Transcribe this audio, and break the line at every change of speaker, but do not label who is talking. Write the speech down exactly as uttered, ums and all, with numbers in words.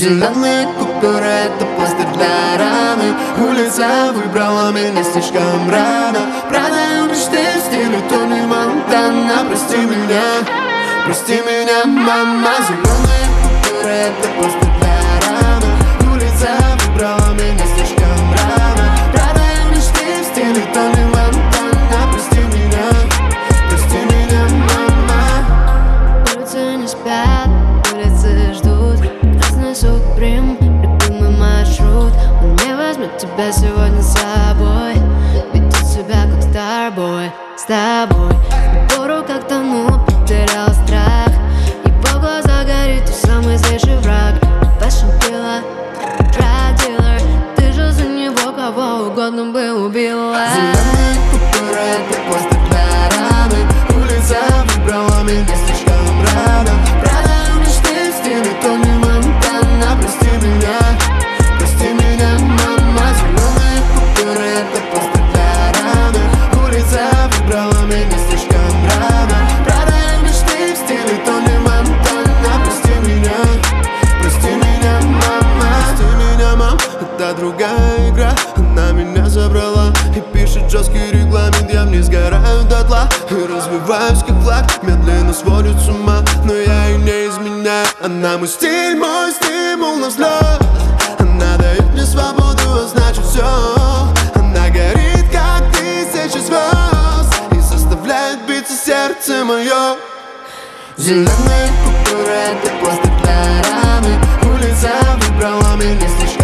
Зеленые купюры — это пластырь для раны. Улица выбрала меня слишком рано. Продаю мечты в стиле Тони Монтана. Прости меня, прости меня, мама. Зеленые купюры — это пластырь для раны. Улица выбрала меня слишком рано. Продаю мечты в стиле Тони Монтана. Прости меня, прости меня, мама.
Улицы не спят, улицы ждут. Красный Суприм, любимый маршрут. Он не возьмет тебя сегодня с собой. Ведет себя как старбой с тобой. Пору как тону, потерял страх. Его глаза горит, ты самый злейший враг. Fashion killer, drug dealer. Ты же за него кого угодно бы убила.
Зеленые купюры — это пластырь для раны. Улица выбрала меня слишком рано. Продаю мечты в стиле Тони Монтана. Прости меня, прости меня, мама. Зеленые купюры — это пластырь для раны. Улица выбрала меня слишком рано. Продаю мечты в стиле Тони Монтана. Прости меня, прости меня, мама. Прости меня, мам, это другая игра. Она меня забрала и пишет жесткий регламент. Я в ней сгораю дотла и развиваюсь как флаг. Медленно сводит с ума, но я и не изменяю. Она мой стиль, мой стимул на взлет. Она дает мне свободу, а значит все. Она горит, как тысячи звезд, и заставляет биться сердце мое. Зеленые купюры — это пластырь для раны. Улица выбрала меня слишком